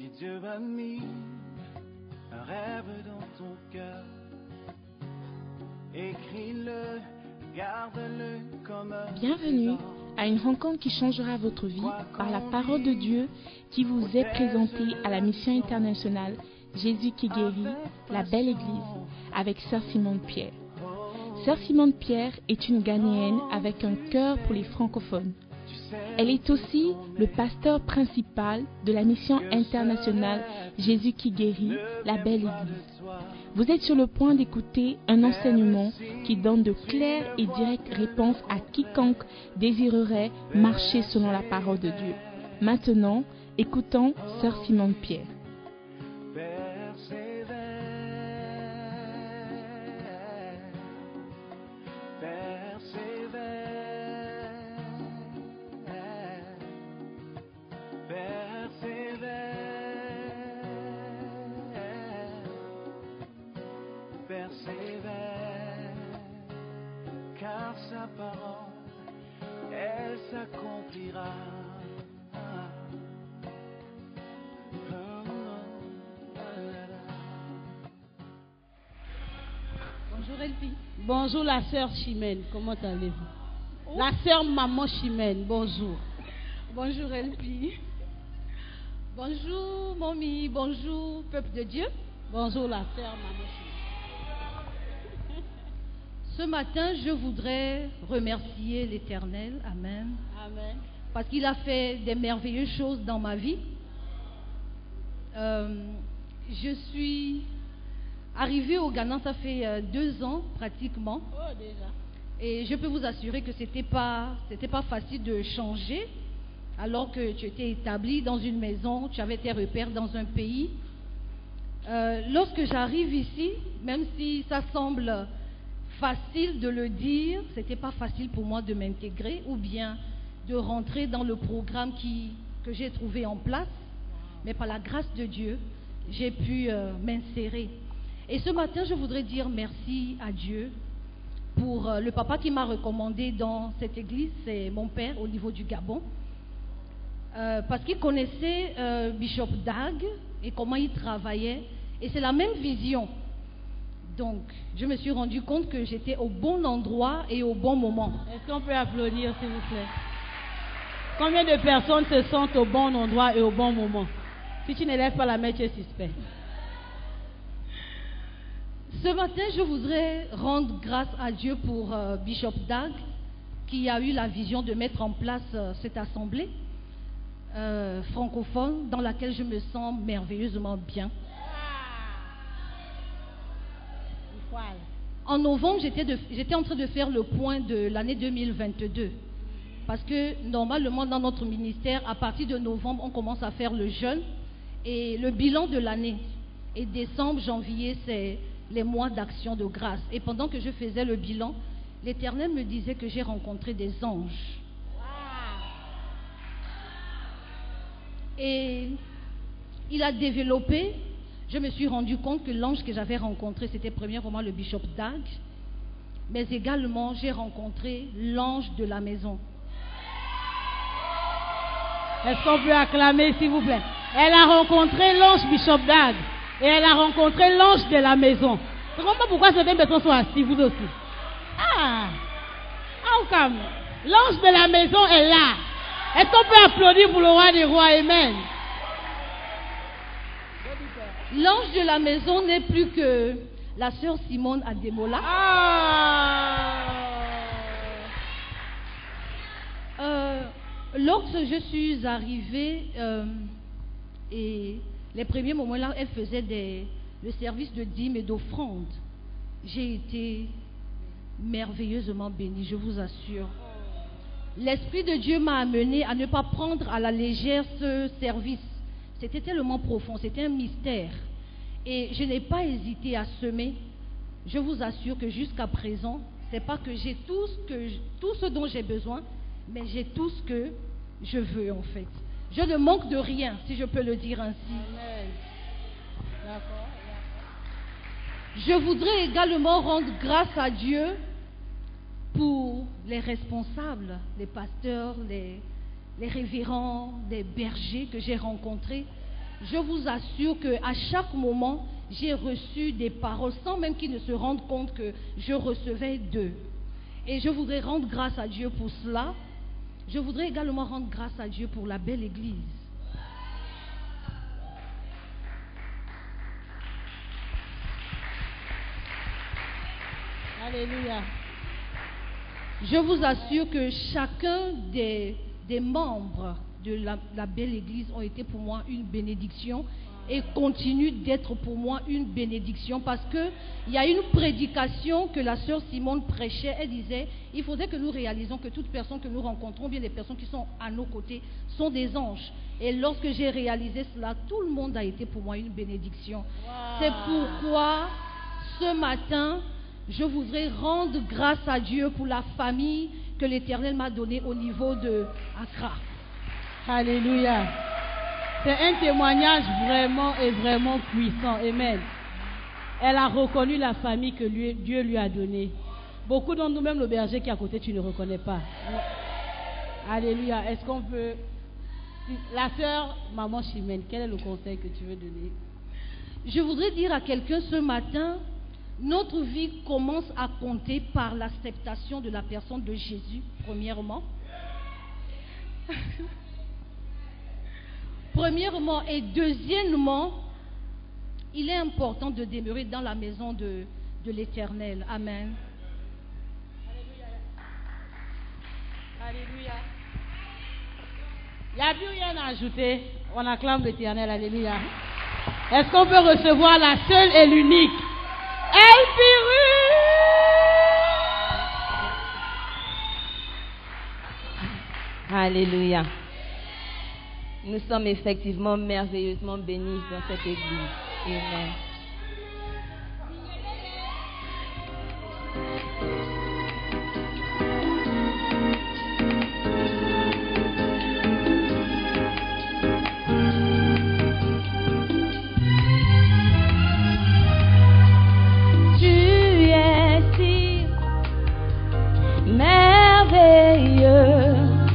Si Dieu a mis un rêve dans ton cœur, écris-le, garde-le comme un Bienvenue à une rencontre qui changera votre vie par la parole de Dieu qui vous est présentée à la mission internationale Jésus qui guérit, la belle église, avec Sœur Simone Pierre. Sœur Simone Pierre est une Ghanéenne avec un cœur pour les francophones. Elle est aussi le pasteur principal de la mission internationale Jésus qui guérit, la belle église. Vous êtes sur le point d'écouter un enseignement qui donne de claires et directes réponses à quiconque désirerait marcher selon la parole de Dieu. Maintenant, écoutons Sœur Simone Pierre. Car sa parole, elle s'accomplira. Bonjour Elpi. Bonjour la sœur Chimène, comment allez-vous? La sœur maman Chimène, bonjour. Bonjour Elpi. Bonjour Mommy, bonjour peuple de Dieu. Bonjour la sœur maman Chimène. Ce matin, je voudrais remercier l'Éternel, Amen. Amen. Parce qu'il a fait des merveilleuses choses dans ma vie. Je suis arrivée au Ghana, ça fait 2 ans pratiquement. Oh, déjà. Et je peux vous assurer que c'était pas facile de changer, alors que tu étais établie dans une maison, tu avais tes repères dans un pays. Lorsque j'arrive ici, même si ça semble facile de le dire, c'était pas facile pour moi de m'intégrer ou bien de rentrer dans le programme que j'ai trouvé en place. Mais par la grâce de Dieu, j'ai pu m'insérer. Et ce matin, je voudrais dire merci à Dieu pour le papa qui m'a recommandé dans cette église, c'est mon père au niveau du Gabon. Parce qu'il connaissait Bishop Dag et comment il travaillait. Et c'est la même vision. Donc, je me suis rendu compte que j'étais au bon endroit et au bon moment. Est-ce qu'on peut applaudir, s'il vous plaît? Combien de personnes se sentent au bon endroit et au bon moment? Si tu ne lèves pas la main, tu es suspect. Ce matin, je voudrais rendre grâce à Dieu pour Bishop Dag, qui a eu la vision de mettre en place cette assemblée francophone dans laquelle je me sens merveilleusement bien. En novembre, j'étais en train de faire le point de l'année 2022. Parce que normalement, dans notre ministère, à partir de novembre, on commence à faire le jeûne et le bilan de l'année. Et décembre, janvier, c'est les mois d'action de grâce. Et pendant que je faisais le bilan, l'Éternel me disait que j'ai rencontré des anges. Et il a développé. Je me suis rendu compte que l'ange que j'avais rencontré, c'était premièrement le Bishop Dag, mais également j'ai rencontré l'ange de la maison. Est-ce qu'on peut acclamer, s'il vous plaît? Elle a rencontré l'ange Bishop Dag et elle a rencontré l'ange de la maison. Je ne comprends pas pourquoi certaines personnes sont assises, vous aussi. Come. L'ange de la maison est là. Est-ce qu'on peut applaudir pour le roi des rois? Amen. L'ange de la maison n'est plus que la sœur Simone Ademola. Lorsque je suis arrivée, et les premiers moments là, elle faisait le service de dîmes et d'offrandes. J'ai été merveilleusement bénie, je vous assure. L'Esprit de Dieu m'a amené à ne pas prendre à la légère ce service. C'était tellement profond, c'était un mystère. Et je n'ai pas hésité à semer. Je vous assure que jusqu'à présent, c'est pas que j'ai tout ce dont j'ai besoin, mais j'ai tout ce que je veux en fait. Je ne manque de rien, si je peux le dire ainsi. Amen. D'accord. Je voudrais également rendre grâce à Dieu pour les responsables, les pasteurs, les révérends, les bergers que j'ai rencontrés. je vous assure qu'à chaque moment, j'ai reçu des paroles sans même qu'ils ne se rendent compte que je recevais d'eux. Et je voudrais rendre grâce à Dieu pour cela. Je voudrais également rendre grâce à Dieu pour la belle église. Alléluia. Je vous assure que chacun des membres de la belle église ont été pour moi une bénédiction et continuent d'être pour moi une bénédiction, parce qu'il y a une prédication que la sœur Simone prêchait. Elle disait, il faudrait que nous réalisons que toute personne que nous rencontrons, bien les personnes qui sont à nos côtés, sont des anges. Et lorsque j'ai réalisé cela, tout le monde a été pour moi une bénédiction. Wow. C'est pourquoi ce matin, je voudrais rendre grâce à Dieu pour la famille que l'Éternel m'a donnée au niveau de Accra. Alléluia. C'est un témoignage vraiment puissant. Amen. Elle a reconnu la famille que Dieu lui a donnée. Beaucoup d'entre nous, même le berger qui est à côté, tu ne reconnais pas. Alléluia. Est-ce qu'on peut... La sœur, maman Chimène, quel est le conseil que tu veux donner? Je voudrais dire à quelqu'un ce matin, notre vie commence à compter par l'acceptation de la personne de Jésus, premièrement. Premièrement et deuxièmement, il est important de demeurer dans la maison de l'Éternel. Amen. Alléluia. Il n'y a plus rien à ajouter. On acclame l'Éternel. Alléluia. Est-ce qu'on peut recevoir la seule et l'unique Elpiru? Alléluia. Nous sommes effectivement merveilleusement bénis dans cette église. Amen. Tu es si merveilleux.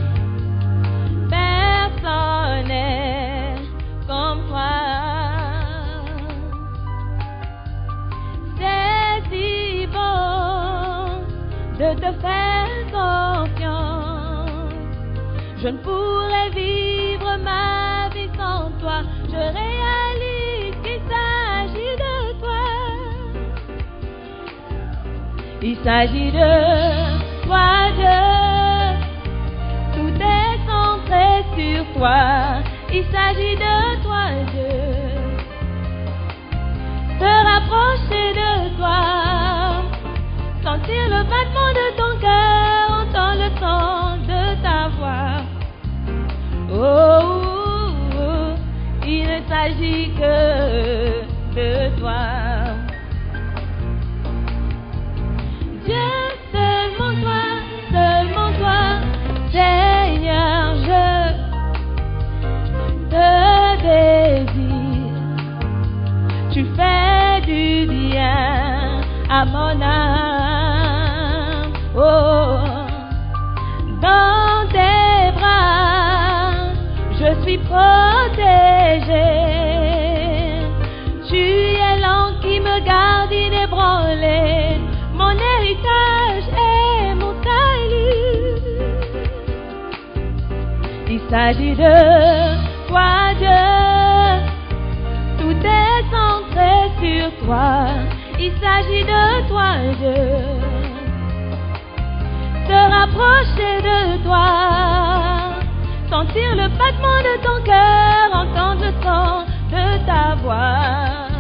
De faire confiance, je ne pourrais vivre ma vie sans toi. Je réalise qu'il s'agit de toi. Il s'agit de toi, Dieu. Tout est centré sur toi. Il s'agit de toi, Dieu. Se rapprocher de toi. Sentir le battement de ton cœur, entendre le son de ta voix. Oh, oh, oh, il ne s'agit que de toi. Dieu, seulement toi, Seigneur, je te désire. Tu fais du bien à mon âme. Oh, dans tes bras, je suis protégée. Tu es l'ange qui me garde inébranlé, mon héritage et mon salut. Il s'agit de toi, Dieu. Tout est centré sur toi. Il s'agit de toi, Dieu. Se rapprocher de toi, sentir le battement de ton cœur, entendre le son de ta voix.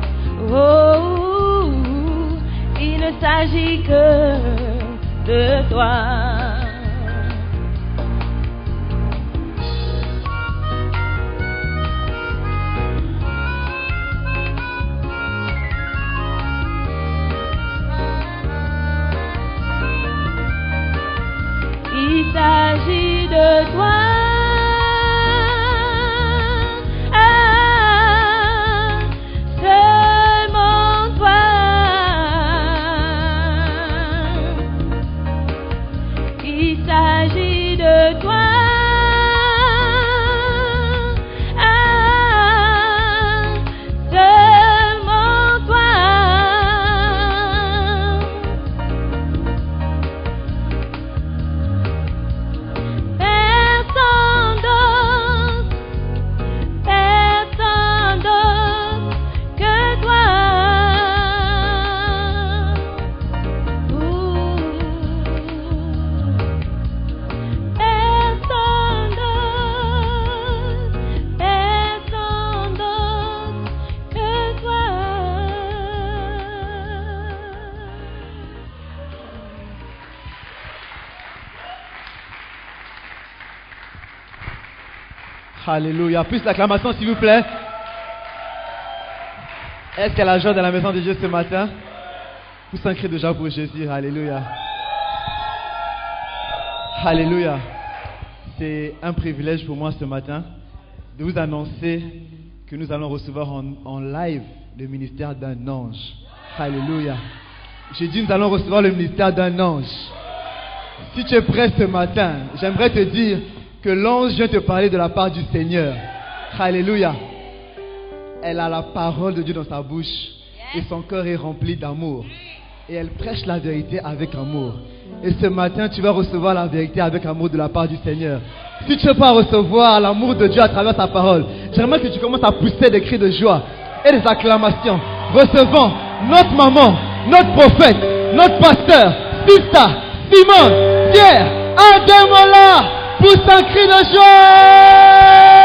Oh, il ne s'agit que de toi. Il s'agit de toi. Seulement toi. Alléluia. Plus l'acclamation, s'il vous plaît. Est-ce qu'il y a la joie dans la maison de Dieu ce matin? Pousse un cri de joie pour Jésus. Alléluia. Alléluia. C'est un privilège pour moi ce matin de vous annoncer que nous allons recevoir en live le ministère d'un ange. Alléluia. J'ai dit nous allons recevoir le ministère d'un ange. Si tu es prêt ce matin, j'aimerais te dire que l'ange vient te parler de la part du Seigneur. Alléluia. Elle a la parole de Dieu dans sa bouche et son cœur est rempli d'amour. Et elle prêche la vérité avec amour. Et ce matin, tu vas recevoir la vérité avec amour de la part du Seigneur. Si tu ne veux pas recevoir l'amour de Dieu à travers sa parole, j'aimerais que tu commences à pousser des cris de joie et des acclamations. Recevons notre maman, notre prophète, notre pasteur, Sista, Simone, Pierre, Ademola, pousse un cri de joie.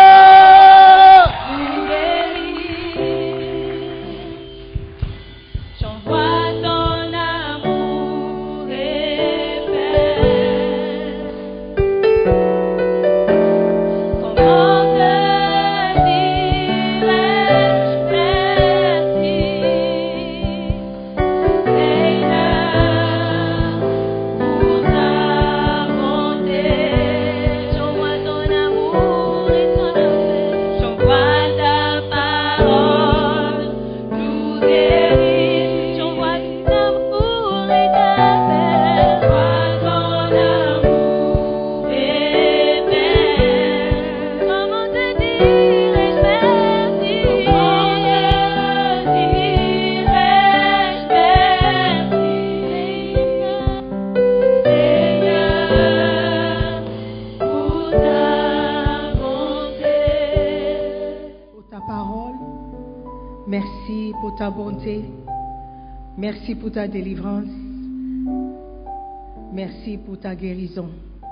Merci pour ta bonté. Merci pour ta délivrance. Merci pour ta guérison.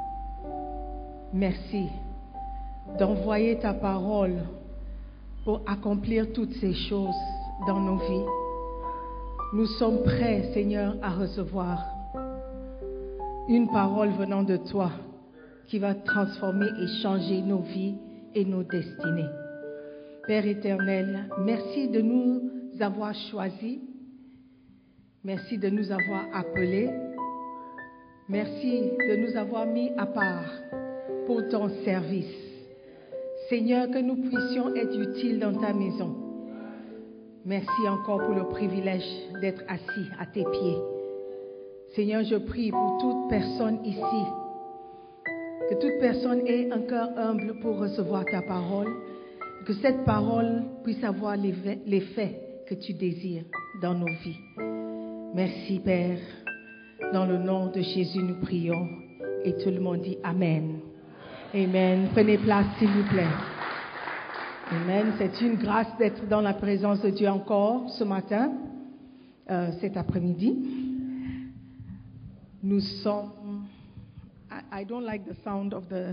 Merci d'envoyer ta parole pour accomplir toutes ces choses dans nos vies. Nous sommes prêts, Seigneur, à recevoir une parole venant de toi qui va transformer et changer nos vies et nos destinées. Père éternel, merci de nous avoir choisis. Merci de nous avoir appelés. Merci de nous avoir mis à part pour ton service. Seigneur, que nous puissions être utiles dans ta maison. Merci encore pour le privilège d'être assis à tes pieds. Seigneur, je prie pour toute personne ici, que toute personne ait un cœur humble pour recevoir ta parole, que cette parole puisse avoir l'effet que tu désires dans nos vies. Merci Père, dans le nom de Jésus nous prions et tout le monde dit Amen. Amen. Prenez place s'il vous plaît. Amen. C'est une grâce d'être dans la présence de Dieu encore ce matin, cet après-midi. Nous sommes... I don't like the sound of the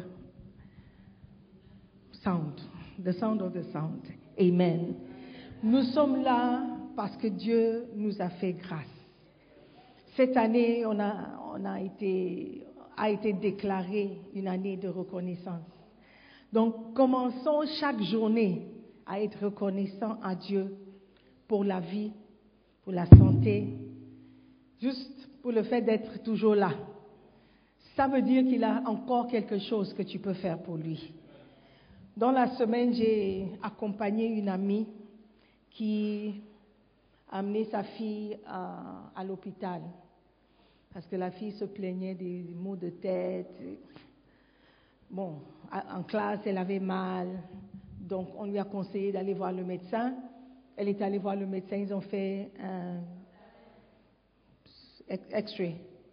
sound. The sound of the sound. Amen. Nous sommes là parce que Dieu nous a fait grâce. Cette année, a été déclarée une année de reconnaissance. Donc, commençons chaque journée à être reconnaissants à Dieu pour la vie, pour la santé, juste pour le fait d'être toujours là. Ça veut dire qu'il a encore quelque chose que tu peux faire pour lui. Dans la semaine, j'ai accompagné une amie qui a amené sa fille à l'hôpital parce que la fille se plaignait des maux de tête. Bon, en classe, elle avait mal, donc on lui a conseillé d'aller voir le médecin. Elle est allée voir le médecin, ils ont fait un X-ray,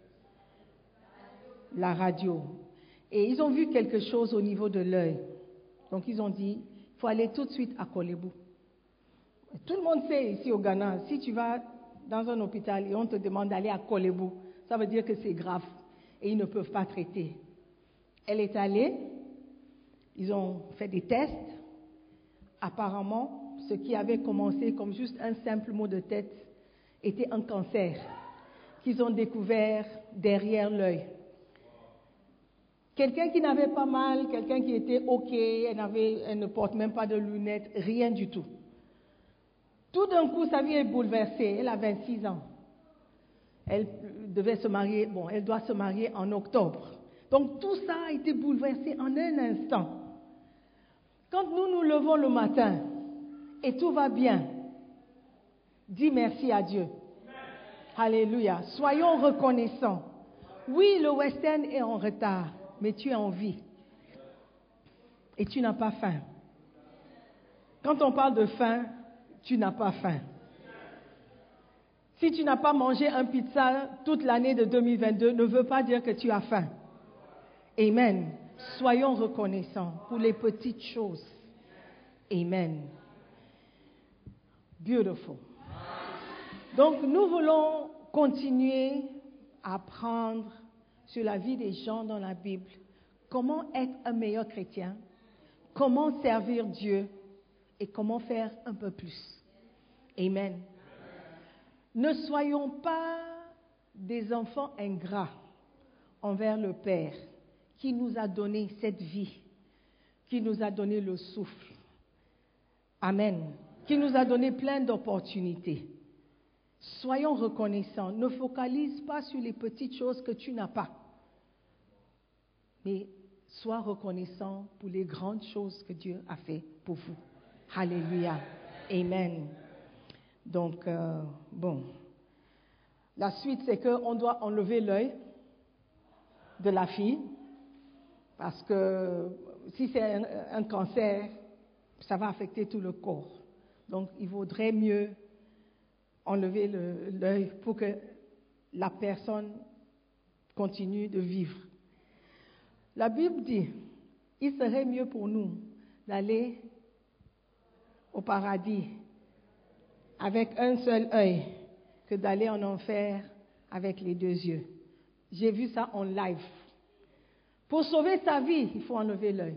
la radio, et ils ont vu quelque chose au niveau de l'œil. Donc, ils ont dit, il faut aller tout de suite à Kolebu. Tout le monde sait ici au Ghana, si tu vas dans un hôpital et on te demande d'aller à Kolebu, ça veut dire que c'est grave et ils ne peuvent pas traiter. Elle est allée, ils ont fait des tests. Apparemment, ce qui avait commencé comme juste un simple mot de tête était un cancer qu'ils ont découvert derrière l'œil. Quelqu'un qui n'avait pas mal, quelqu'un qui était OK, elle ne porte même pas de lunettes, rien du tout. Tout d'un coup, sa vie est bouleversée. Elle a 26 ans. Elle devait se marier, elle doit se marier en octobre. Donc tout ça a été bouleversé en un instant. Quand nous nous levons le matin et tout va bien, dis merci à Dieu. Alléluia. Soyons reconnaissants. Oui, le western est en retard, mais tu es en vie. Et tu n'as pas faim. Quand on parle de faim, tu n'as pas faim. Si tu n'as pas mangé un pizza toute l'année de 2022, ne veut pas dire que tu as faim. Amen. Soyons reconnaissants pour les petites choses. Amen. Beautiful. Donc, nous voulons continuer à apprendre sur la vie des gens dans la Bible. Comment être un meilleur chrétien, comment servir Dieu et comment faire un peu plus. Amen. Ne soyons pas des enfants ingrats envers le Père qui nous a donné cette vie, qui nous a donné le souffle. Amen. Qui nous a donné plein d'opportunités. Soyons reconnaissants. Ne focalise pas sur les petites choses que tu n'as pas. Mais sois reconnaissant pour les grandes choses que Dieu a fait pour vous. Alléluia. Amen. Donc, la suite, c'est qu'on doit enlever l'œil de la fille, parce que si c'est un cancer, ça va affecter tout le corps. Donc, il vaudrait mieux enlever l'œil pour que la personne continue de vivre. La Bible dit, il serait mieux pour nous d'aller au paradis avec un seul œil que d'aller en enfer avec les deux yeux. J'ai vu ça en live. Pour sauver sa vie, il faut enlever l'œil.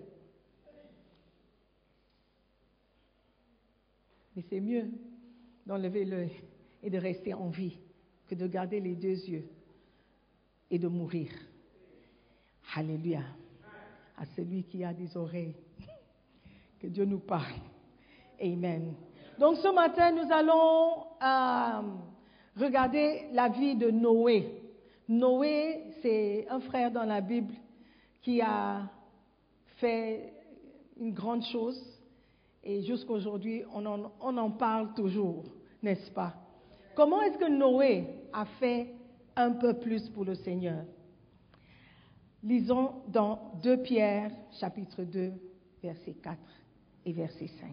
Mais c'est mieux d'enlever l'œil et de rester en vie que de garder les deux yeux et de mourir. Alléluia. À celui qui a des oreilles, que Dieu nous parle. Amen. Donc ce matin, nous allons regarder la vie de Noé. Noé, c'est un frère dans la Bible qui a fait une grande chose. Et jusqu'aujourd'hui, on en parle toujours, n'est-ce pas? Comment est-ce que Noé a fait un peu plus pour le Seigneur? Lisons dans 2 Pierre, chapitre 2, verset 4 et verset 5.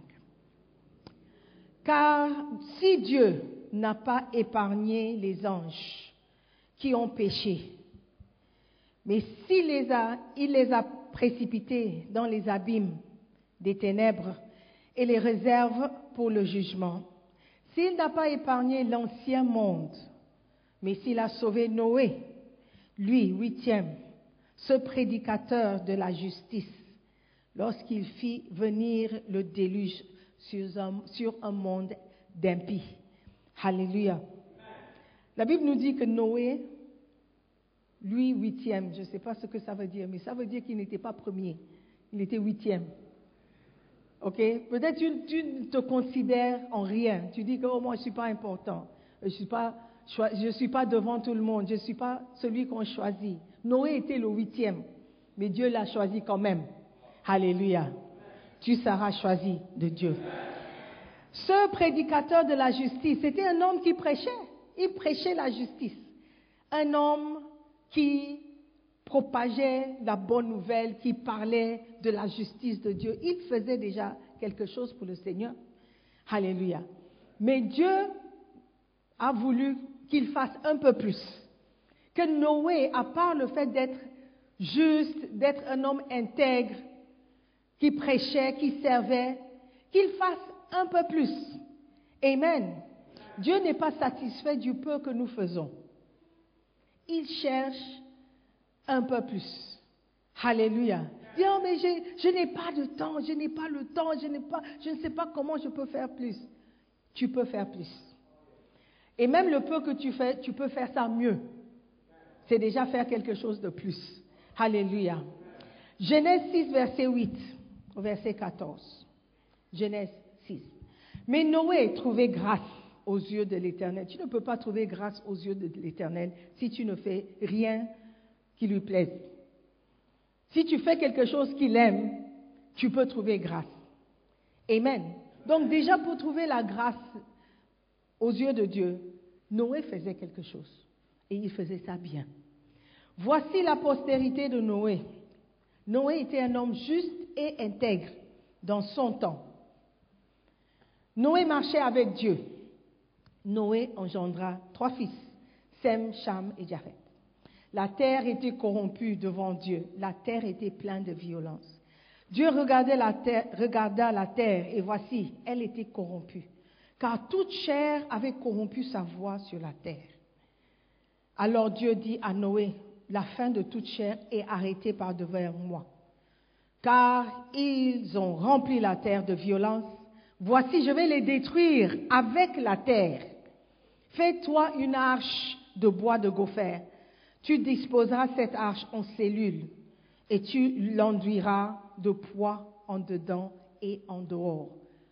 Car si Dieu n'a pas épargné les anges qui ont péché, mais il les a précipités dans les abîmes des ténèbres et les réserve pour le jugement, s'il n'a pas épargné l'ancien monde, mais s'il a sauvé Noé, lui, 8e, ce prédicateur de la justice, lorsqu'il fit venir le déluge sur un monde d'impies. Alléluia. La Bible nous dit que Noé, lui, 8e, je ne sais pas ce que ça veut dire, mais ça veut dire qu'il n'était pas premier, il était 8e. Ok? Peut-être tu te considères en rien. Tu dis que moi, je ne suis pas important. Je ne suis pas devant tout le monde. Je ne suis pas celui qu'on choisit. Noé était le 8e, mais Dieu l'a choisi quand même. Alléluia. Tu seras choisi de Dieu. Ce prédicateur de la justice, c'était un homme qui prêchait. Il prêchait la justice. Un homme qui propageait la bonne nouvelle, qui parlait de la justice de Dieu. Il faisait déjà quelque chose pour le Seigneur. Alléluia. Mais Dieu a voulu qu'il fasse un peu plus. Que Noé, à part le fait d'être juste, d'être un homme intègre, qui prêchait, qui servait, qu'il fasse un peu plus. Amen. Dieu n'est pas satisfait du peu que nous faisons. Il cherche un peu plus. Alléluia. Dis, oh, mais je n'ai pas de temps, je n'ai pas le temps, je ne sais pas comment je peux faire plus. Tu peux faire plus. Et même le peu que tu fais, tu peux faire ça mieux. C'est déjà faire quelque chose de plus. Alléluia. Genèse 6, verset 8 au verset 14. Genèse 6. Mais Noé trouvait grâce aux yeux de l'Éternel. Tu ne peux pas trouver grâce aux yeux de l'Éternel si tu ne fais rien qui lui plaise. Si tu fais quelque chose qu'il aime, tu peux trouver grâce. Amen. Donc déjà pour trouver la grâce aux yeux de Dieu, Noé faisait quelque chose. Et il faisait ça bien. Voici la postérité de Noé. Noé était un homme juste et intègre dans son temps. Noé marchait avec Dieu. Noé engendra 3 fils, Sem, Cham et Japheth. La terre était corrompue devant Dieu. La terre était pleine de violence. Dieu regarda la terre et voici, elle était corrompue, car toute chair avait corrompu sa voie sur la terre. Alors Dieu dit à Noé, la fin de toute chair est arrêtée par devant moi, car ils ont rempli la terre de violence. Voici, je vais les détruire avec la terre. Fais-toi une arche de bois de gopher. Tu disposeras cette arche en cellules et tu l'enduiras de poids en dedans et en dehors.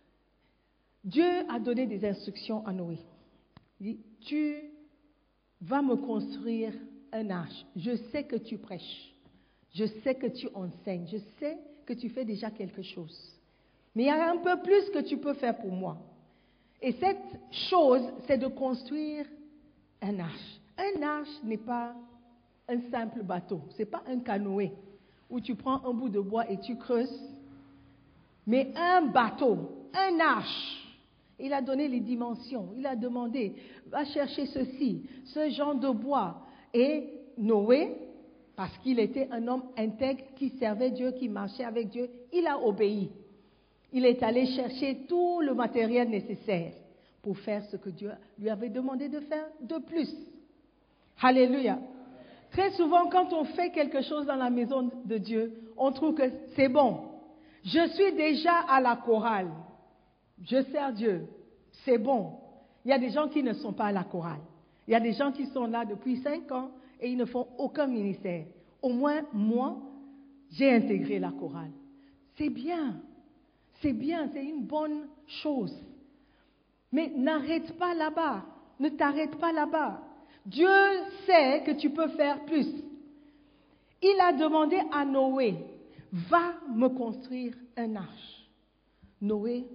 Dieu a donné des instructions à Noé. Il dit, tu vas me construire un arche. Je sais que tu prêches. Je sais que tu enseignes. Je sais que tu fais déjà quelque chose. Mais il y a un peu plus que tu peux faire pour moi. Et cette chose, c'est de construire un arche. Un arche n'est pas un simple bateau. Ce n'est pas un canoë où tu prends un bout de bois et tu creuses. Mais un bateau, un arche. Il a donné les dimensions. Il a demandé, va chercher ceci, ce genre de bois. Et Noé, parce qu'il était un homme intègre qui servait Dieu, qui marchait avec Dieu, il a obéi. Il est allé chercher tout le matériel nécessaire pour faire ce que Dieu lui avait demandé de faire de plus. Alléluia. Très souvent, quand on fait quelque chose dans la maison de Dieu, on trouve que c'est bon. Je suis déjà à la chorale. Je sers Dieu. C'est bon. Il y a des gens qui ne sont pas à la chorale. Il y a des gens qui sont là depuis 5 ans et ils ne font aucun ministère. Au moins, moi, j'ai intégré la chorale. C'est bien. C'est bien, c'est une bonne chose. Mais n'arrête pas là-bas. Ne t'arrête pas là-bas. Dieu sait que tu peux faire plus. Il a demandé à Noé, va me construire un arche. Noé,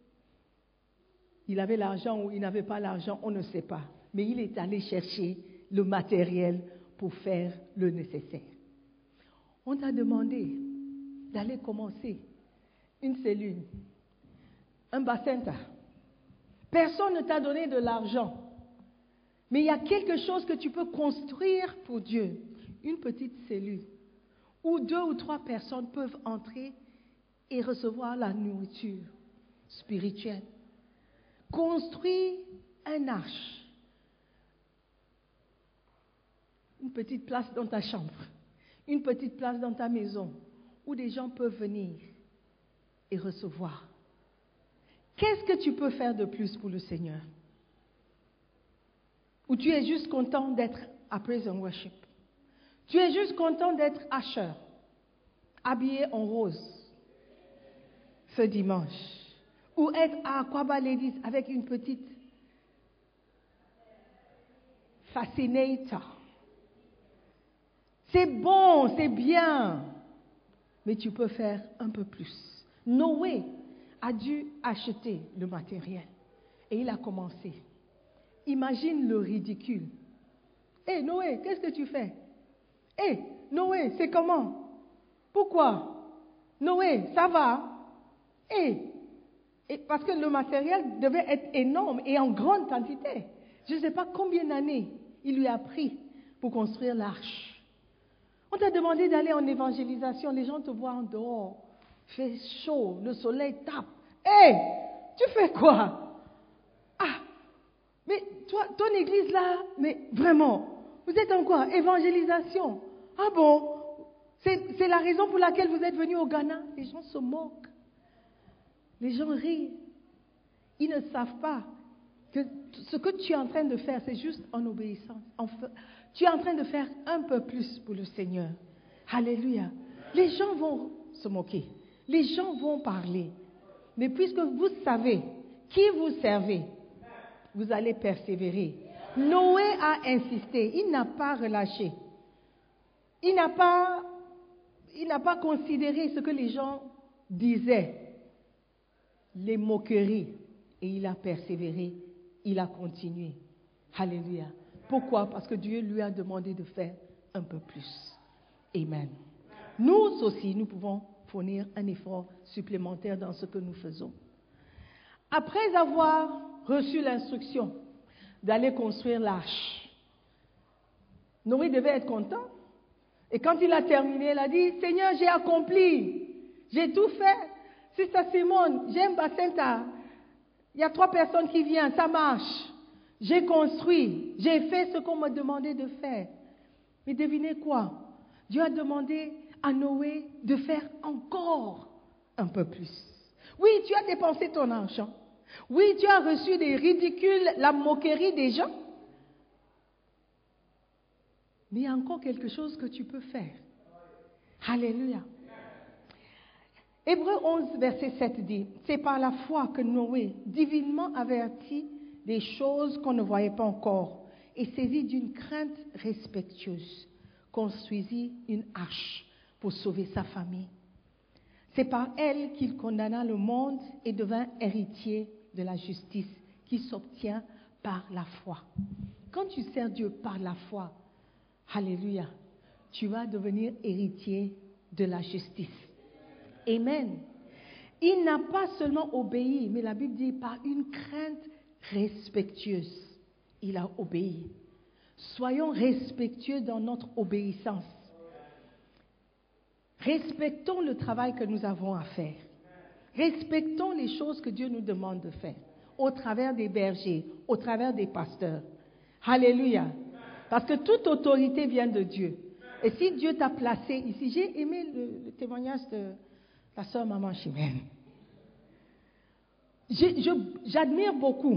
il avait l'argent ou il n'avait pas l'argent, on ne sait pas. Mais il est allé chercher le matériel pour faire le nécessaire. On t'a demandé d'aller commencer une cellule, un bassin. Personne ne t'a donné de l'argent. Mais il y a quelque chose que tu peux construire pour Dieu. Une petite cellule où 2 ou 3 personnes peuvent entrer et recevoir la nourriture spirituelle. Construis un arche. Une petite place dans ta chambre. Une petite place dans ta maison où des gens peuvent venir et recevoir. Qu'est-ce que tu peux faire de plus pour le Seigneur? Ou tu es juste content d'être à Praise and Worship? Tu es juste content d'être usher, habillé en rose ce dimanche? Ou être à Aquaba Ladies avec une petite fascinator? C'est bon, c'est bien, mais tu peux faire un peu plus. Noé a dû acheter le matériel et il a commencé. Imagine le ridicule. Hé Noé, qu'est-ce que tu fais? Hé Noé, c'est comment? Pourquoi? Noé, ça va? Et parce que le matériel devait être énorme et en grande quantité. Je ne sais pas combien d'années il lui a pris pour construire l'arche. On t'a demandé d'aller en évangélisation, les gens te voient en dehors. Il fait chaud, le soleil tape. Hé, tu fais quoi? Ah, mais toi, ton église là, mais vraiment, vous êtes en quoi? Évangélisation. Ah bon? C'est la raison pour laquelle vous êtes venu au Ghana? Les gens se moquent. Les gens rient. Ils ne savent pas que ce que tu es en train de faire, c'est juste en obéissance. Tu es en train de faire un peu plus pour le Seigneur. Alléluia. Les gens vont se moquer. Les gens vont parler. Mais puisque vous savez qui vous servez, vous allez persévérer. Noé a insisté. Il n'a pas relâché. Il n'a pas considéré ce que les gens disaient, les moqueries. Et il a persévéré. Il a continué. Alléluia. Pourquoi? Parce que Dieu lui a demandé de faire un peu plus. Amen. Nous aussi, nous pouvons fournir un effort supplémentaire dans ce que nous faisons. Après avoir reçu l'instruction d'aller construire l'arche, Noé devait être content. Et quand il a terminé, il a dit, Seigneur, j'ai accompli, j'ai tout fait. Sister Simone, j'ai un bassin, il y a 3 personnes qui viennent, ça marche. J'ai construit, j'ai fait ce qu'on m'a demandé de faire. Mais devinez quoi? Dieu a demandé à Noé de faire encore un peu plus. Oui, tu as dépensé ton argent. Oui, tu as reçu des ridicules, la moquerie des gens. Mais il y a encore quelque chose que tu peux faire. Alléluia. Hébreux 11, verset 7 dit, c'est par la foi que Noé, divinement averti des choses qu'on ne voyait pas encore, et saisi d'une crainte respectueuse, construisit une arche pour sauver sa famille. C'est par elle qu'il condamna le monde et devint héritier de la justice qui s'obtient par la foi. Quand tu sers Dieu par la foi, alléluia, tu vas devenir héritier de la justice. Amen. Il n'a pas seulement obéi, mais la Bible dit par une crainte respectueuse, il a obéi. Soyons respectueux dans notre obéissance. Respectons le travail que nous avons à faire. Respectons les choses que Dieu nous demande de faire, au travers des bergers, au travers des pasteurs. Alléluia. Parce que toute autorité vient de Dieu. Et si Dieu t'a placé ici, j'ai aimé le témoignage de la sœur Maman Chimène. J'admire beaucoup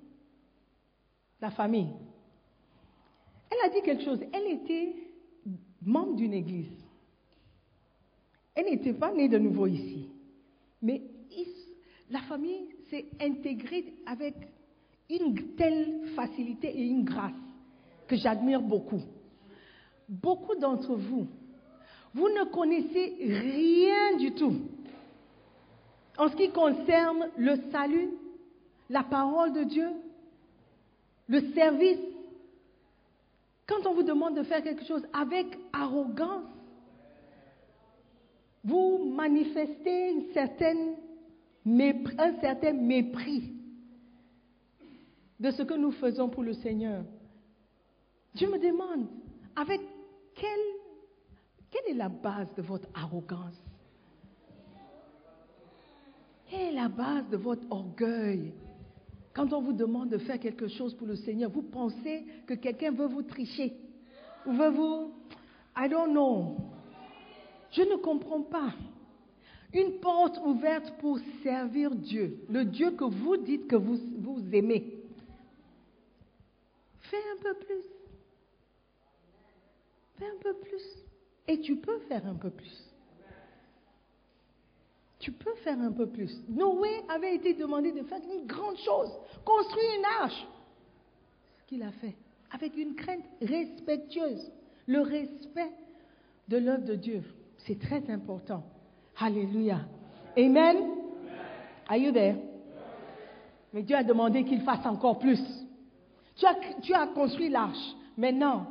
la famille. Elle a dit quelque chose. Elle était membre d'une église. Elle n'était pas née de nouveau ici. Mais la famille s'est intégrée avec une telle facilité et une grâce que j'admire beaucoup. Beaucoup d'entre vous, vous ne connaissez rien du tout en ce qui concerne le salut, la parole de Dieu, le service. Quand on vous demande de faire quelque chose avec arrogance, vous manifestez un certain mépris de ce que nous faisons pour le Seigneur. Je me demande, avec quelle est la base de votre arrogance? Quelle est la base de votre orgueil? Quand on vous demande de faire quelque chose pour le Seigneur, vous pensez que quelqu'un veut vous tricher ou veut vous... I don't know. Je ne comprends pas. Une porte ouverte pour servir Dieu, le Dieu que vous dites que vous aimez. Fais un peu plus. Fais un peu plus. Et tu peux faire un peu plus. Tu peux faire un peu plus. Noé avait été demandé de faire une grande chose, construire une arche. Ce qu'il a fait, avec une crainte respectueuse. Le respect de l'œuvre de Dieu, c'est très important. Alléluia. Amen. Are you there? Mais Dieu a demandé qu'il fasse encore plus. Tu as construit l'arche. Maintenant,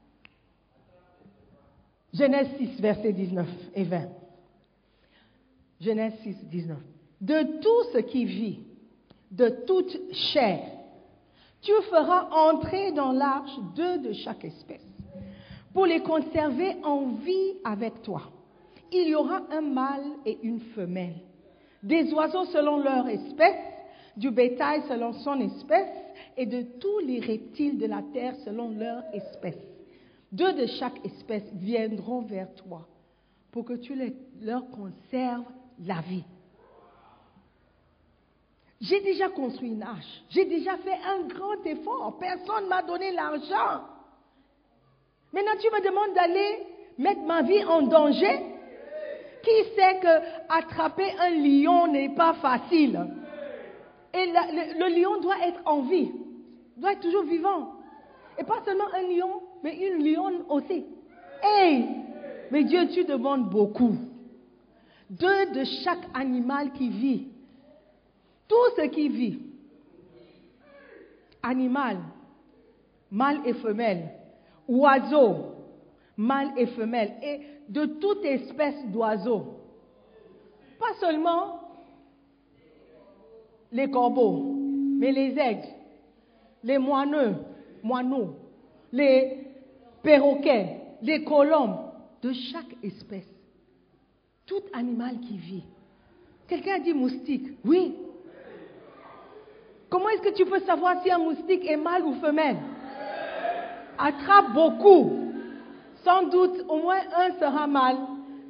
Genèse 6, versets 19 et 20. Genèse 6, 19. De tout ce qui vit, de toute chair, tu feras entrer dans l'arche 2 de chaque espèce, pour les conserver en vie avec toi. Il y aura un mâle et une femelle, des oiseaux selon leur espèce, du bétail selon son espèce, et de tous les reptiles de la terre selon leur espèce. 2 de chaque espèce viendront vers toi, pour que tu leur conserves la vie. J'ai déjà construit une arche. J'ai déjà fait un grand effort. Personne ne m'a donné l'argent. Maintenant, tu me demandes d'aller mettre ma vie en danger? Qui sait que attraper un lion n'est pas facile? Et le lion doit être en vie, doit être toujours vivant. Et pas seulement un lion, mais une lionne aussi. Hey! Mais Dieu, tu demandes beaucoup. 2 de chaque animal qui vit. Tout ce qui vit. Animal, mâle et femelle. Oiseau, mâle et femelle. Et de toute espèce d'oiseaux. Pas seulement les corbeaux, mais les aigles, les moineaux, les perroquets, les colombes, de chaque espèce. Tout animal qui vit. Quelqu'un a dit moustique. Oui. Comment est-ce que tu peux savoir si un moustique est mâle ou femelle? Attrape beaucoup. Sans doute, au moins un sera mâle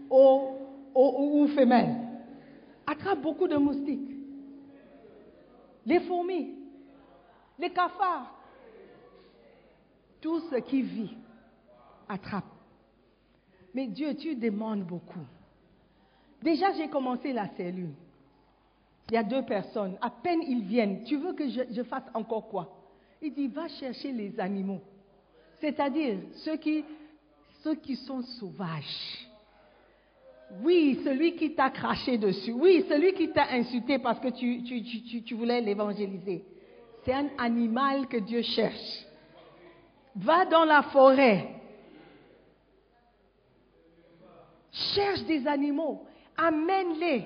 ou femelle. Attrape beaucoup de moustiques. Les fourmis, les cafards. Tout ce qui vit, attrape. Mais Dieu, tu demandes beaucoup. Déjà, j'ai commencé la cellule. Il y a 2 personnes. À peine ils viennent. Tu veux que je fasse encore quoi? Il dit, va chercher les animaux. C'est-à-dire ceux qui sont sauvages. Oui, celui qui t'a craché dessus. Oui, celui qui t'a insulté parce que tu voulais l'évangéliser. C'est un animal que Dieu cherche. Va dans la forêt. Cherche des animaux. Amène-les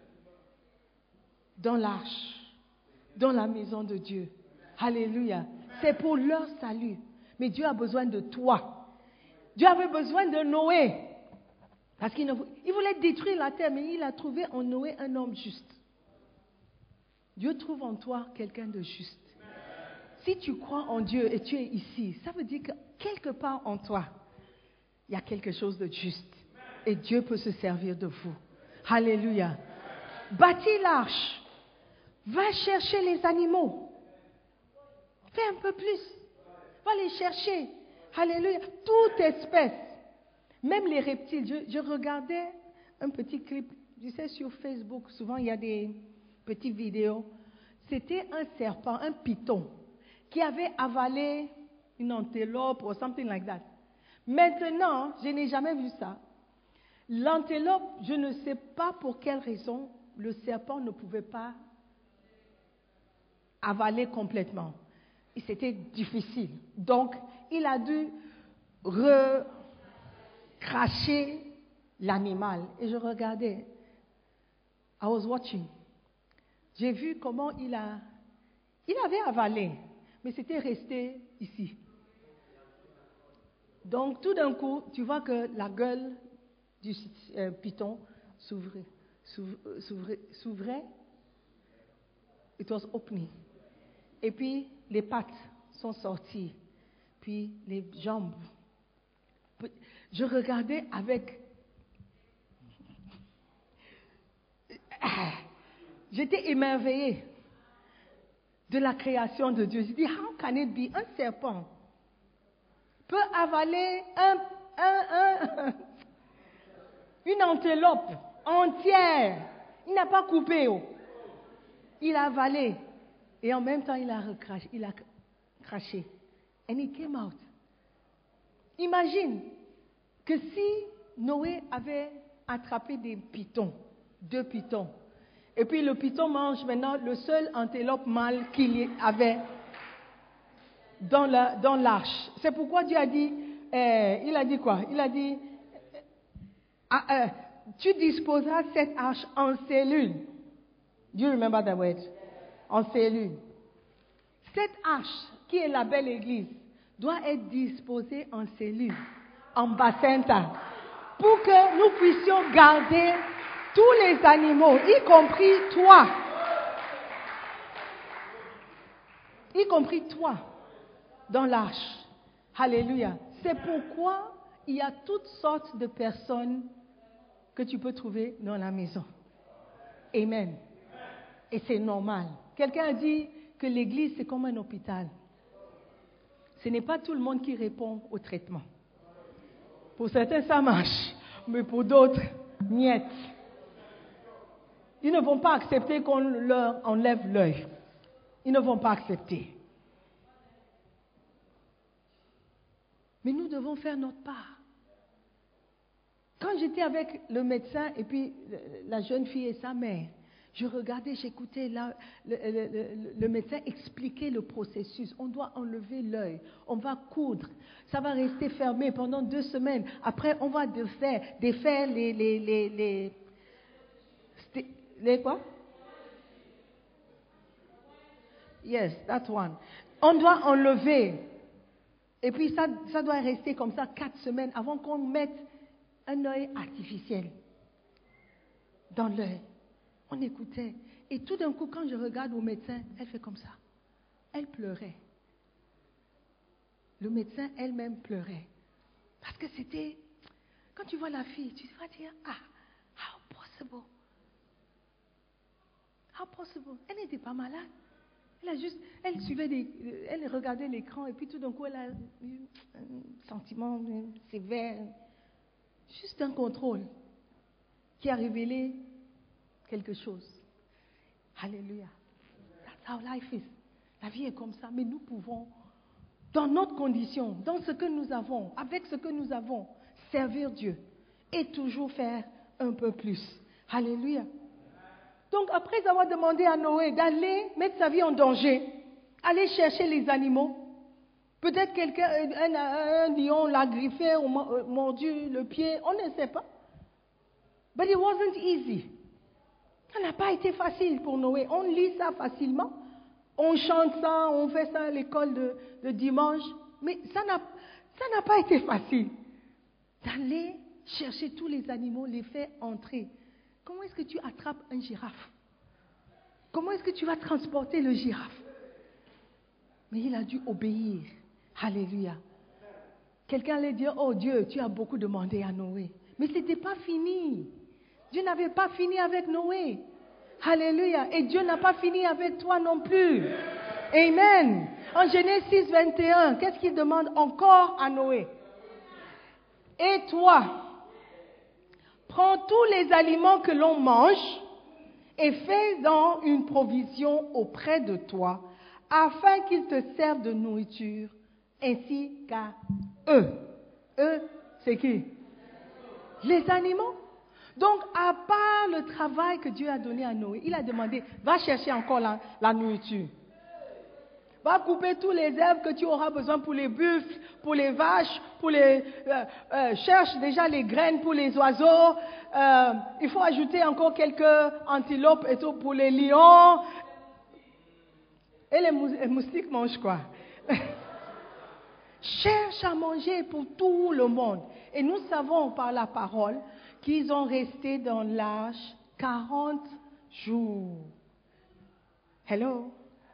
dans l'arche, dans la maison de Dieu. Alléluia. C'est pour leur salut. Mais Dieu a besoin de toi. Dieu avait besoin de Noé. Parce qu'il voulait détruire la terre, mais il a trouvé en Noé un homme juste. Dieu trouve en toi quelqu'un de juste. Si tu crois en Dieu et tu es ici, ça veut dire que quelque part en toi, il y a quelque chose de juste. Et Dieu peut se servir de vous. Alléluia. Bâtis l'arche. Va chercher les animaux. Fais un peu plus. Va les chercher. Alléluia. Toute espèce. Même les reptiles. Je regardais un petit clip. Tu sais, sur Facebook, souvent il y a des petites vidéos. C'était un serpent, un python, qui avait avalé une antelope ou something like that. Maintenant, je n'ai jamais vu ça. L'antelope, je ne sais pas pour quelle raison, le serpent ne pouvait pas avaler complètement. Et c'était difficile. Donc, il a dû recracher l'animal. Et je regardais. I was watching. J'ai vu comment il avait avalé, mais c'était resté ici. Donc, tout d'un coup, tu vois que la gueule du python s'ouvrait. It was opening. Et puis, les pattes sont sorties. Puis, les jambes. Je regardais avec... J'étais émerveillée de la création de Dieu. Je dis, how can it be? Un serpent peut avaler une antelope entière. Il n'a pas coupé. Il a avalé. Et en même temps, il a craché. And it came out. Imagine que si Noé avait attrapé des pythons, 2 pythons, et puis le python mange maintenant le seul antelope mâle qu'il y avait dans l'arche. C'est pourquoi Dieu a dit, il a dit quoi? Il a dit, tu disposeras cette arche en cellule. Do you remember that word? En cellule. Cette arche, qui est la belle église, doit être disposée en cellule, en bassin-tas, pour que nous puissions garder tous les animaux, y compris toi. Y compris toi, dans l'arche. Alléluia. C'est pourquoi il y a toutes sortes de personnes que tu peux trouver dans la maison. Amen. Et c'est normal. Quelqu'un a dit que l'église, c'est comme un hôpital. Ce n'est pas tout le monde qui répond au traitement. Pour certains, ça marche. Mais pour d'autres, Niet. Ils ne vont pas accepter qu'on leur enlève l'œil. Ils ne vont pas accepter. Mais nous devons faire notre part. Quand j'étais avec le médecin et puis la jeune fille et sa mère, je regardais, j'écoutais le médecin expliquer le processus. On doit enlever l'œil, on va coudre, ça va rester fermé pendant 2 semaines. Après, on va défaire les quoi? Yes, that one. On doit enlever. Et puis ça doit rester comme ça 4 semaines avant qu'on mette un œil artificiel dans l'œil. On écoutait. Et tout d'un coup, quand je regarde au médecin, elle fait comme ça. Elle pleurait. Le médecin elle-même pleurait. Parce que c'était... Quand tu vois la fille, tu vas dire, how possible? How possible? Elle n'était pas malade. Elle regardait l'écran et puis tout d'un coup, elle a eu un sentiment sévère. Juste un contrôle qui a révélé quelque chose. Alléluia. That's how life is. La vie est comme ça, mais nous pouvons, dans notre condition, dans ce que nous avons, avec ce que nous avons, servir Dieu et toujours faire un peu plus. Alléluia. Donc, après avoir demandé à Noé d'aller mettre sa vie en danger, aller chercher les animaux, peut-être un lion l'a griffé ou mordu le pied, on ne sait pas. But it wasn't easy. Ça n'a pas été facile pour Noé. On lit ça facilement, on chante ça, on fait ça à l'école de dimanche, mais ça n'a pas été facile. D'aller chercher tous les animaux, les faire entrer. Comment est-ce que tu attrapes un girafe? Comment est-ce que tu vas transporter le girafe? Mais il a dû obéir. Alléluia. Quelqu'un allait dire, oh Dieu, tu as beaucoup demandé à Noé. Mais ce n'était pas fini. Dieu n'avait pas fini avec Noé. Alléluia. Et Dieu n'a pas fini avec toi non plus. Amen. En Genèse 6, 21, qu'est-ce qu'il demande encore à Noé? Et toi, prends tous les aliments que l'on mange et fais-en une provision auprès de toi, afin qu'ils te servent de nourriture, ainsi qu'à eux. Eux, c'est qui? Les animaux. Donc, à part le travail que Dieu a donné à Noé, il a demandé, va chercher encore la nourriture. Va couper tous les herbes que tu auras besoin pour les buffles, pour les vaches, cherche déjà les graines pour les oiseaux. Il faut ajouter encore quelques antilopes et tout pour les lions. Et les moustiques mangent quoi? Cherche à manger pour tout le monde. Et nous savons par la parole qu'ils ont resté dans l'arche 40 jours. Hello?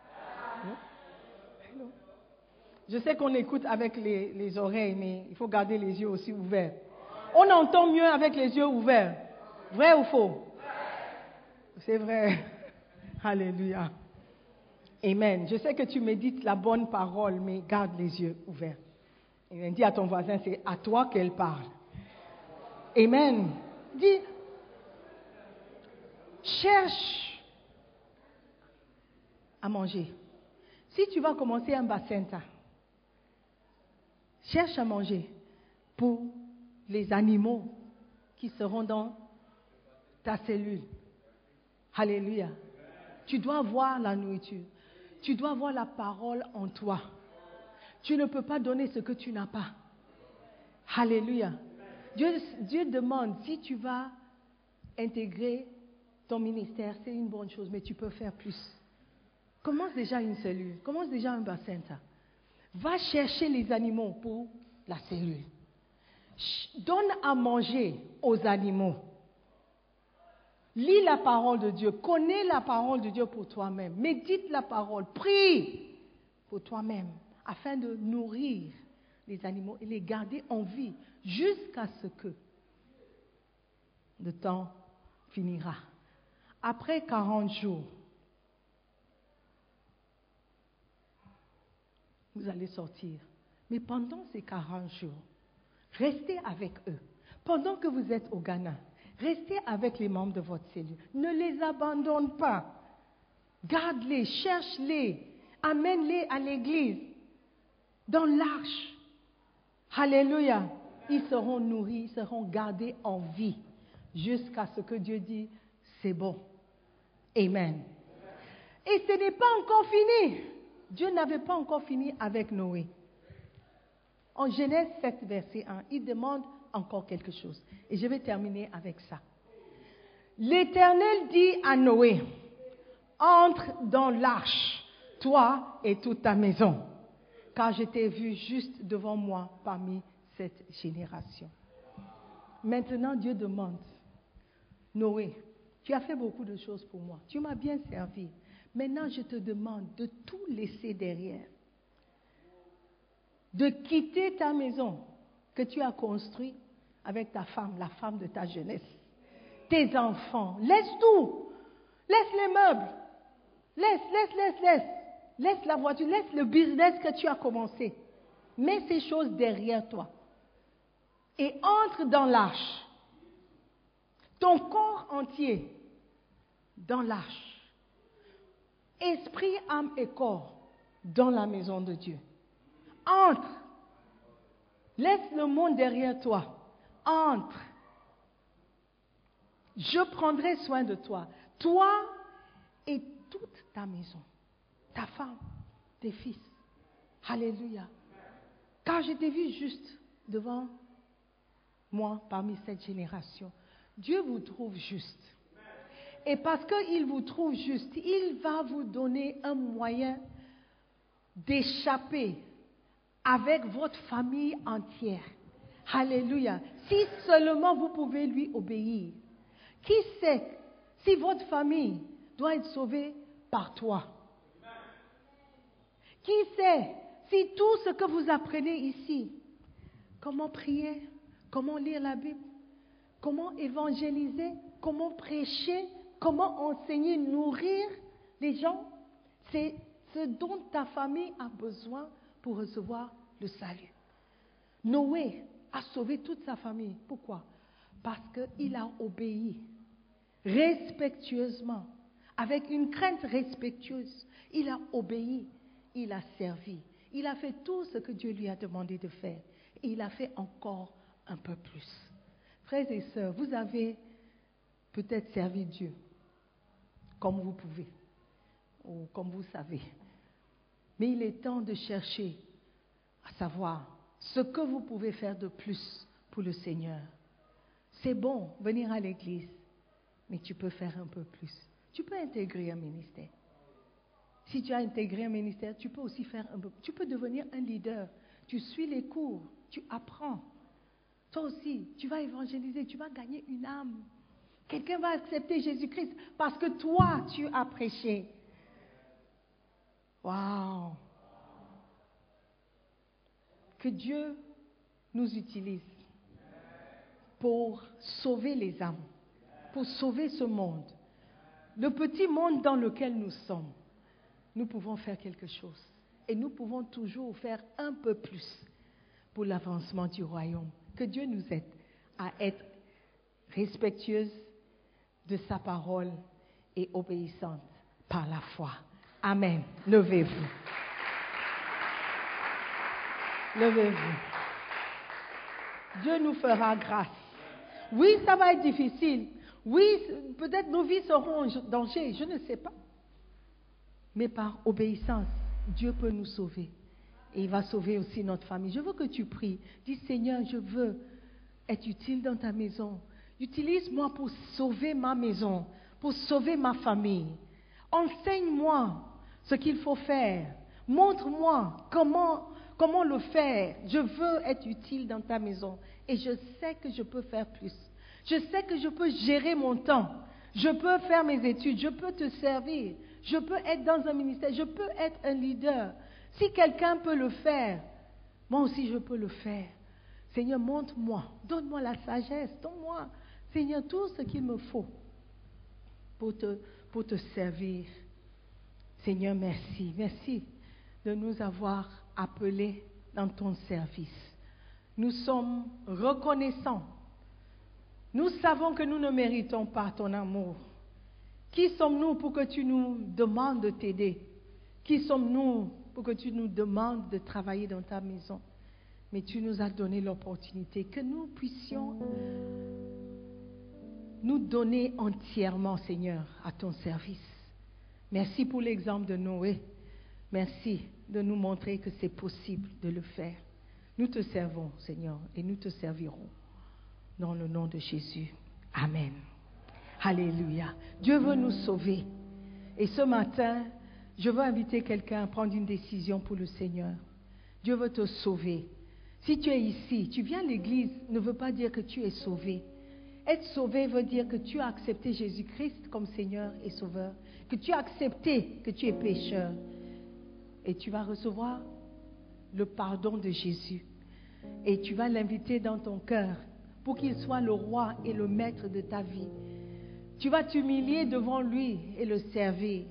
Je sais qu'on écoute avec les oreilles, mais il faut garder les yeux aussi ouverts. On entend mieux avec les yeux ouverts. Vrai ou faux? C'est vrai. Alléluia. Amen. Je sais que tu médites la bonne parole, mais garde les yeux ouverts. Amen. Dis à ton voisin, c'est à toi qu'elle parle. Amen. Dis, cherche à manger. Si tu vas commencer un bacenta, cherche à manger pour les animaux qui seront dans ta cellule. Alléluia. Tu dois avoir la nourriture. Tu dois avoir la parole en toi. Tu ne peux pas donner ce que tu n'as pas. Alléluia. Dieu demande, si tu vas intégrer ton ministère, c'est une bonne chose, mais tu peux faire plus. Commence déjà une cellule, commence déjà un bacenta. Va chercher les animaux pour la cellule. Donne à manger aux animaux. Lis la parole de Dieu. Connais la parole de Dieu pour toi-même. Médite la parole. Prie pour toi-même afin de nourrir les animaux et les garder en vie jusqu'à ce que le temps finira. Après 40 jours, vous allez sortir. Mais pendant ces 40 jours, restez avec eux. Pendant que vous êtes au Ghana, Restez avec les membres de votre cellule. Ne les abandonne pas. Garde-les, cherche-les, amène-les à l'église, dans l'arche. Alléluia. Ils seront nourris, ils seront gardés en vie jusqu'à ce que Dieu dit, c'est bon. Amen. Et ce n'est pas encore fini. Dieu n'avait pas encore fini avec Noé. En Genèse 7, verset 1, il demande encore quelque chose. Et je vais terminer avec ça. L'Éternel dit à Noé, entre dans l'arche, toi et toute ta maison, car je t'ai vu juste devant moi parmi cette génération. Maintenant, Dieu demande, Noé, tu as fait beaucoup de choses pour moi, tu m'as bien servi. Maintenant, je te demande de tout laisser derrière, de quitter ta maison que tu as construite avec ta femme, la femme de ta jeunesse, tes enfants. Laisse tout, laisse les meubles, laisse la voiture, laisse le business que tu as commencé. Mets ces choses derrière toi et entre dans l'arche. Ton corps entier dans l'arche. Esprit, âme et corps dans la maison de Dieu. Entre. Laisse le monde derrière toi. Entre. Je prendrai soin de toi. Toi et toute ta maison. Ta femme, tes fils. Alléluia. Car je t'ai vu juste devant moi parmi cette génération. Dieu vous trouve juste. Et parce qu'il vous trouve juste, il va vous donner un moyen d'échapper avec votre famille entière. Alléluia. Si seulement vous pouvez lui obéir. Qui sait si votre famille doit être sauvée par toi? Qui sait si tout ce que vous apprenez ici, comment prier, comment lire la Bible, comment évangéliser, comment prêcher, comment enseigner, nourrir les gens, c'est ce dont ta famille a besoin pour recevoir le salut. Noé a sauvé toute sa famille. Pourquoi? Parce qu'il a obéi respectueusement, avec une crainte respectueuse. Il a obéi, il a servi. Il a fait tout ce que Dieu lui a demandé de faire. Et il a fait encore un peu plus. Frères et sœurs, vous avez peut-être servi Dieu comme vous pouvez, ou comme vous savez. Mais il est temps de chercher à savoir ce que vous pouvez faire de plus pour le Seigneur. C'est bon venir à l'église, mais tu peux faire un peu plus. Tu peux intégrer un ministère. Si tu as intégré un ministère, tu peux aussi faire un peu. Tu peux devenir un leader. Tu suis les cours, tu apprends. Toi aussi, tu vas évangéliser, tu vas gagner une âme. Quelqu'un va accepter Jésus-Christ parce que toi, tu as prêché. Waouh! Que Dieu nous utilise pour sauver les âmes, pour sauver ce monde. Le petit monde dans lequel nous sommes, nous pouvons faire quelque chose. Et nous pouvons toujours faire un peu plus pour l'avancement du royaume. Que Dieu nous aide à être respectueuses de sa parole et obéissantes par la foi. Amen. Levez-vous. Levez-vous. Dieu nous fera grâce. Oui, ça va être difficile. Oui, peut-être nos vies seront en danger, je ne sais pas. Mais par obéissance, Dieu peut nous sauver. Et il va sauver aussi notre famille. Je veux que tu pries. Dis, Seigneur, je veux être utile dans ta maison. Utilise-moi pour sauver ma maison, pour sauver ma famille. Enseigne-moi ce qu'il faut faire. Montre-moi comment le faire. Je veux être utile dans ta maison. Et je sais que je peux faire plus. Je sais que je peux gérer mon temps. Je peux faire mes études. Je peux te servir. Je peux être dans un ministère. Je peux être un leader. Si quelqu'un peut le faire, moi aussi je peux le faire. Seigneur, montre-moi. Donne-moi la sagesse. Donne-moi, Seigneur, tout ce qu'il me faut pour te servir. Seigneur, merci. Merci de nous avoir appelés dans ton service. Nous sommes reconnaissants Nous savons que nous ne méritons pas ton amour. Qui sommes-nous pour que tu nous demandes de t'aider? Qui sommes-nous pour que tu nous demandes de travailler dans ta maison? Mais tu nous as donné l'opportunité que nous puissions nous donner entièrement, Seigneur, à ton service. Merci pour l'exemple de Noé. Merci de nous montrer que c'est possible de le faire. Nous te servons, Seigneur, et nous te servirons. Dans le nom de Jésus. Amen. Alléluia. Dieu veut nous sauver. Et ce matin, je veux inviter quelqu'un à prendre une décision pour le Seigneur. Dieu veut te sauver. Si tu es ici, tu viens à l'église, ne veut pas dire que tu es sauvé. Être sauvé veut dire que tu as accepté Jésus-Christ comme Seigneur et Sauveur, que tu as accepté que tu es pécheur. Et tu vas recevoir le pardon de Jésus. Et tu vas l'inviter dans ton cœur pour qu'il soit le roi et le maître de ta vie. Tu vas t'humilier devant lui et le servir.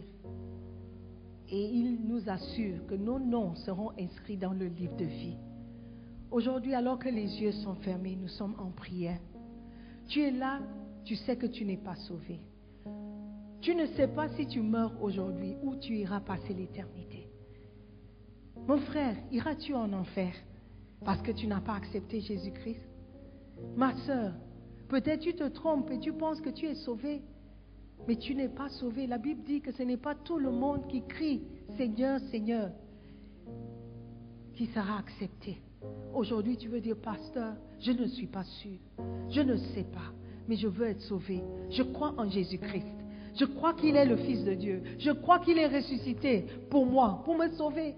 Et il nous assure que nos noms seront inscrits dans le livre de vie. Aujourd'hui, alors que les yeux sont fermés, nous sommes en prière. Tu es là, tu sais que tu n'es pas sauvé. Tu ne sais pas si tu meurs aujourd'hui ou tu iras passer l'éternité. Mon frère, iras-tu en enfer parce que tu n'as pas accepté Jésus-Christ? Ma sœur, peut-être tu te trompes et tu penses que tu es sauvé, mais tu n'es pas sauvé. La Bible dit que ce n'est pas tout le monde qui crie « Seigneur, Seigneur » qui sera accepté. Aujourd'hui, tu veux dire « Pasteur, je ne suis pas sûr, je ne sais pas, mais je veux être sauvé. Je crois en Jésus-Christ. Je crois qu'il est le Fils de Dieu. Je crois qu'il est ressuscité pour moi, pour me sauver.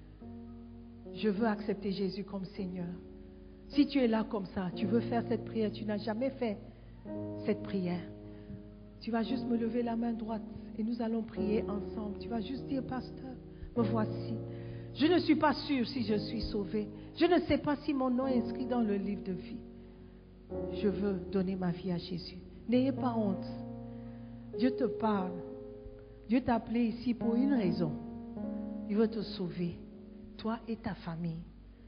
Je veux accepter Jésus comme Seigneur. » Si tu es là comme ça, tu veux faire cette prière, tu n'as jamais fait cette prière, tu vas juste me lever la main droite et nous allons prier ensemble. Tu vas juste dire, pasteur, me voici. Je ne suis pas sûr si je suis sauvé. Je ne sais pas si mon nom est inscrit dans le livre de vie. Je veux donner ma vie à Jésus. N'ayez pas honte. Dieu te parle. Dieu t'a appelé ici pour une raison. Il veut te sauver, toi et ta famille.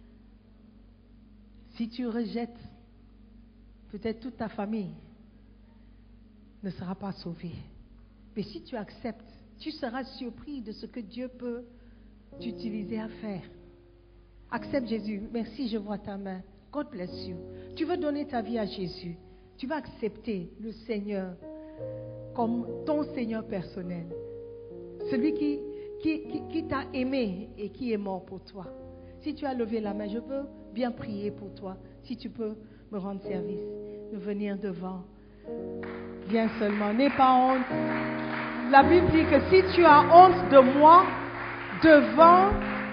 Si tu rejettes, peut-être toute ta famille ne sera pas sauvée. Mais si tu acceptes, tu seras surpris de ce que Dieu peut t'utiliser à faire. Accepte Jésus. Merci, je vois ta main. God bless you. Tu veux donner ta vie à Jésus. Tu vas accepter le Seigneur comme ton Seigneur personnel. Celui qui t'a aimé et qui est mort pour toi. Si tu as levé la main, je veux bien prier pour toi. Si tu peux me rendre service, de venir devant. Viens seulement, n'aie pas honte. La Bible dit que si tu as honte de moi, devant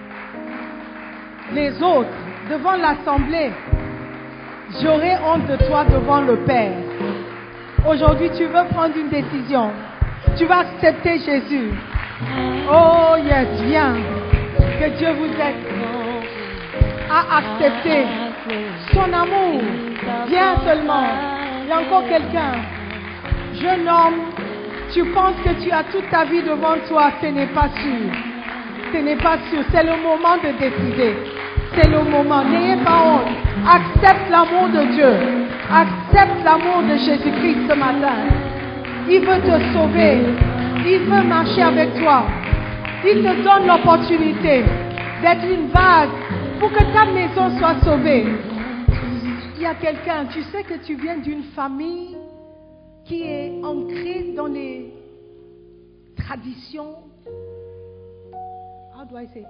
les autres, devant l'assemblée, j'aurai honte de toi devant le Père. Aujourd'hui, tu veux prendre une décision. Tu vas accepter Jésus. Oh yes, viens. Que Dieu vous aide à accepter son amour. Viens seulement. Il y a encore quelqu'un. Jeune homme, tu penses que tu as toute ta vie devant toi. Ce n'est pas sûr. Ce n'est pas sûr. C'est le moment de décider. C'est le moment. N'ayez pas honte. Accepte l'amour de Dieu. Accepte l'amour de Jésus-Christ ce matin. Il veut te sauver. Il veut marcher avec toi. Il te donne l'opportunité d'être une base pour que ta maison soit sauvée. Il y a quelqu'un, tu sais que tu viens d'une famille qui est ancrée dans les traditions. How do I say?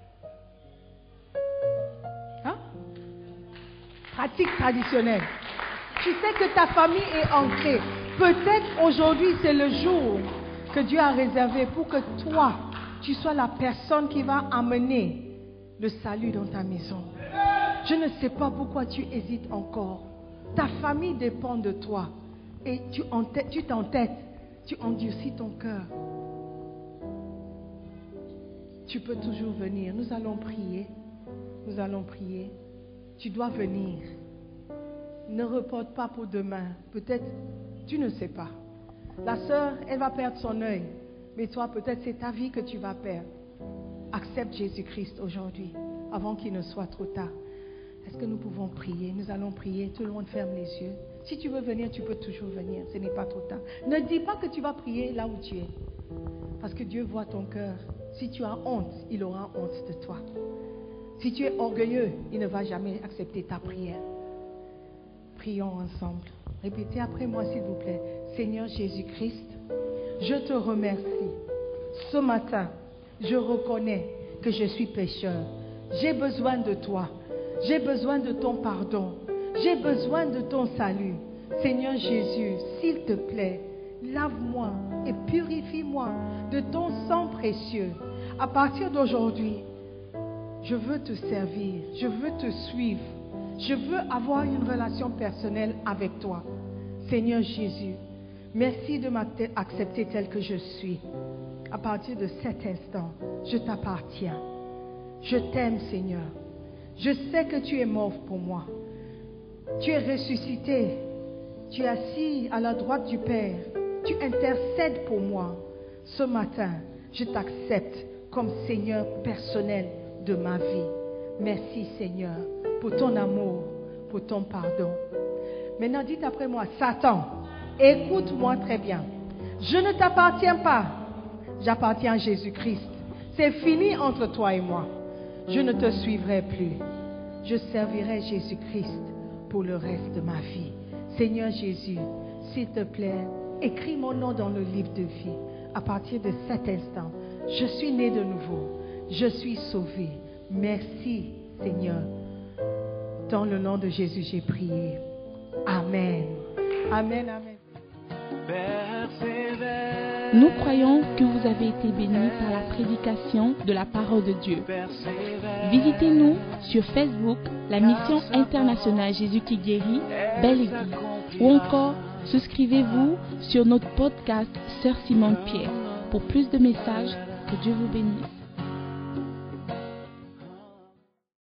Hein? Pratiques traditionnelles. Tu sais que ta famille est ancrée. Peut-être aujourd'hui c'est le jour que Dieu a réservé pour que toi, tu sois la personne qui va amener le salut dans ta maison. Je ne sais pas pourquoi tu hésites encore. Ta famille dépend de toi. Et tu t'entêtes, tu endurcis ton cœur. Tu peux toujours venir. Nous allons prier. Nous allons prier. Tu dois venir. Ne reporte pas pour demain. Peut-être, tu ne sais pas. La sœur, elle va perdre son œil. Mais toi, peut-être c'est ta vie que tu vas perdre. Accepte Jésus-Christ aujourd'hui, avant qu'il ne soit trop tard. Est-ce que nous pouvons prier? Nous allons prier. Tout le monde ferme les yeux. Si tu veux venir, tu peux toujours venir. Ce n'est pas trop tard. Ne dis pas que tu vas prier là où tu es. Parce que Dieu voit ton cœur. Si tu as honte, il aura honte de toi. Si tu es orgueilleux, il ne va jamais accepter ta prière. Prions ensemble. Répétez après moi, s'il vous plaît. Seigneur Jésus-Christ, je te remercie. Ce matin, je reconnais que je suis pécheur. J'ai besoin de toi. J'ai besoin de ton pardon. J'ai besoin de ton salut. Seigneur Jésus, s'il te plaît, lave-moi et purifie-moi de ton sang précieux. À partir d'aujourd'hui, je veux te servir. Je veux te suivre. Je veux avoir une relation personnelle avec toi. Seigneur Jésus, merci de m'accepter tel que je suis. À partir de cet instant, je t'appartiens. Je t'aime, Seigneur. Je sais que tu es mort pour moi. Tu es ressuscité. Tu es assis à la droite du Père. Tu intercèdes pour moi. Ce matin, je t'accepte comme Seigneur personnel de ma vie. Merci, Seigneur, pour ton amour, pour ton pardon. Maintenant, dites après moi, Satan, écoute-moi très bien. Je ne t'appartiens pas. J'appartiens à Jésus-Christ. C'est fini entre toi et moi. Je ne te suivrai plus. Je servirai Jésus-Christ pour le reste de ma vie. Seigneur Jésus, s'il te plaît, écris mon nom dans le livre de vie. À partir de cet instant, je suis né de nouveau. Je suis sauvé. Merci, Seigneur. Dans le nom de Jésus, j'ai prié. Amen. Amen, amen. Nous croyons que vous avez été bénis par la prédication de la parole de Dieu. Visitez-nous sur Facebook, la mission internationale Jésus qui guérit, Belle Église. Ou encore, souscrivez-vous sur notre podcast Sœur Simone Pierre. Pour plus de messages, que Dieu vous bénisse.